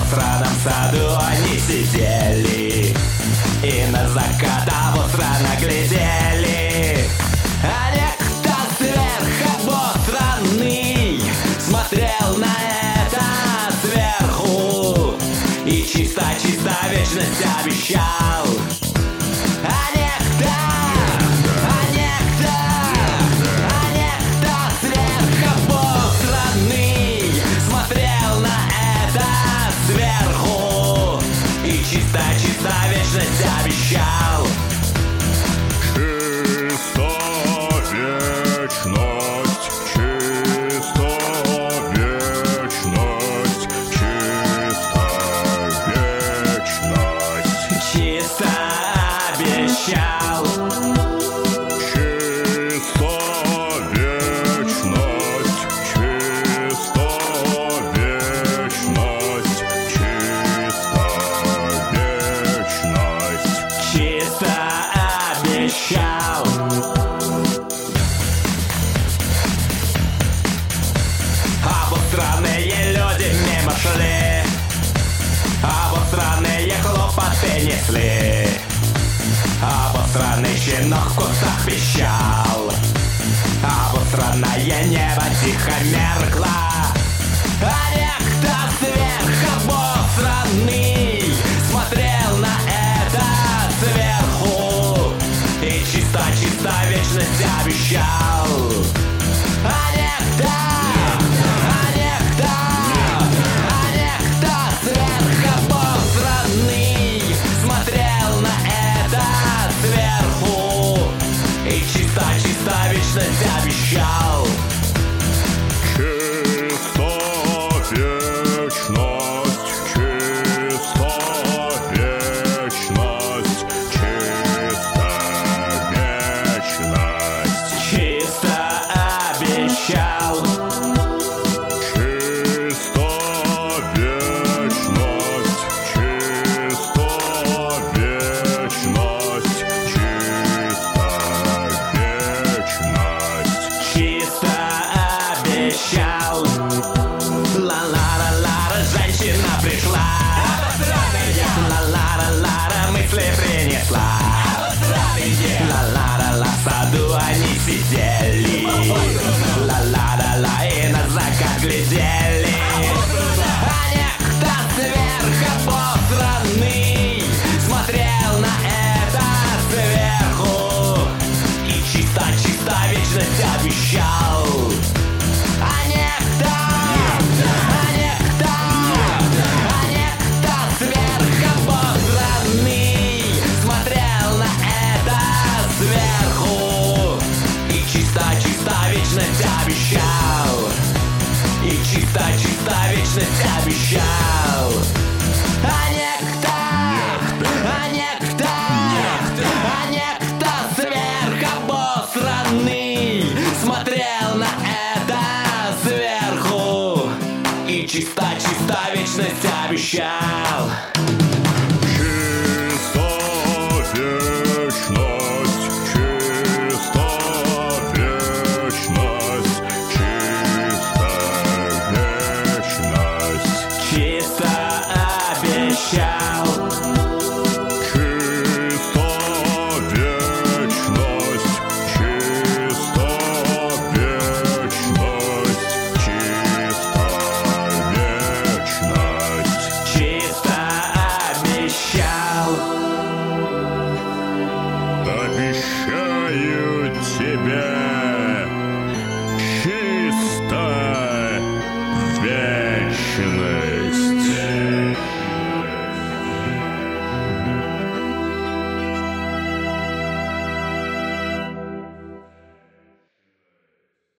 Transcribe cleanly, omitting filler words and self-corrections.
обосранном саду они сидели и на закат обосранно глядели. А некто сверхобосранный смотрел на это сверху и чисто-чисто вечность обещал. А некто сверхобосранный смотрел на это сверху и чисто-чисто вечность обещал. Чисто вечность, чисто вечность, чисто вечность. Чисто обещал. Чисто вечность, чисто вечность, чисто вечность. Чисто обещал. Обосранные люди мимо шли, обосранные хлопоты несли, обосранный щенок в кустах пищал, обосранное небо тихо меркло.